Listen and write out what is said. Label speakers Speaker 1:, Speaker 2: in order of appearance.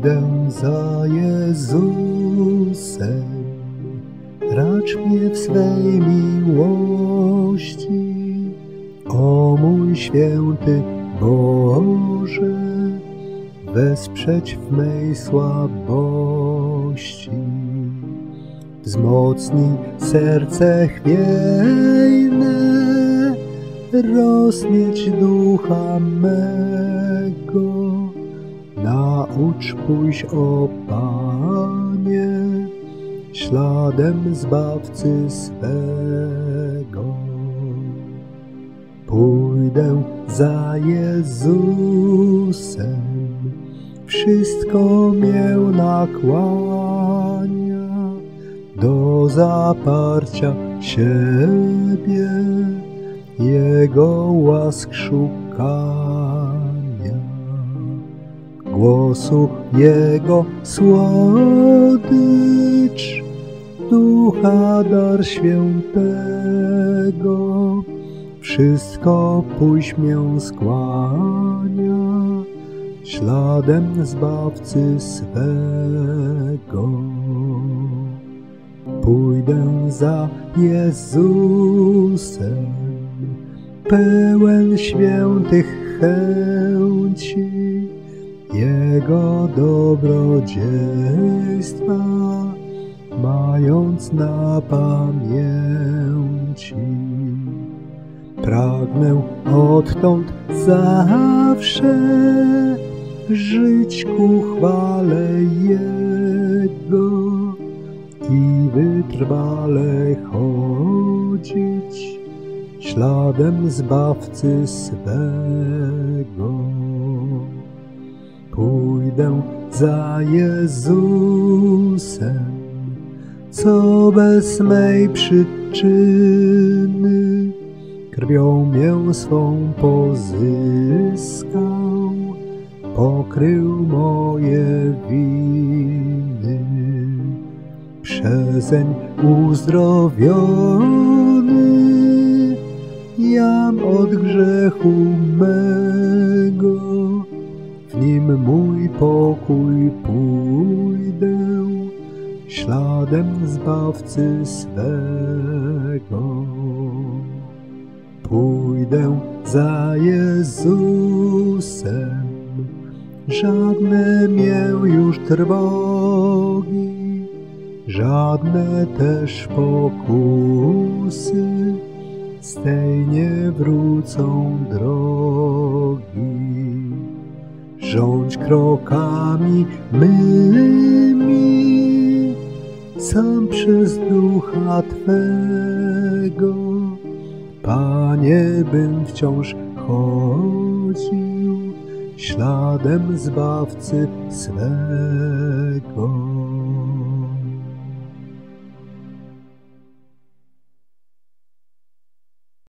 Speaker 1: Pójdę za Jezusem, racz mnie w swej miłości, o mój święty Boże, wesprzeć w mej słabości. Wzmocnij serce chwiejne, roznieć ducha mego, naucz pójść, o Panie, śladem Zbawcy swego. Pójdę za Jezusem, wszystko mię nakłania do zaparcia siebie, Jego łask szukania. Głosu Jego słodycz, Ducha dar świętego, wszystko pójść mię skłania, śladem Zbawcy swego. Pójdę za Jezusem, pełen świętych chęci, Jego dobrodziejstwa, mając na pamięci. Pragnę odtąd zawsze żyć ku chwale Jego i wytrwale chodzić śladem Zbawcy swego. Pójdę za Jezusem, co bez mej przyczyny krwią mię swą pozyskał, pokrył moje winy. Przezeń uzdrowiony jam od grzechu mego, w nim mój pokój pójdę, śladem Zbawcy swego. Pójdę za Jezusem, żadne mię już trwogi, żadne też pokusy z tej nie wrócą drogi. Rządź krokami mymi, sam przez Ducha Twego, Panie, bym wciąż chodził śladem Zbawcy swego.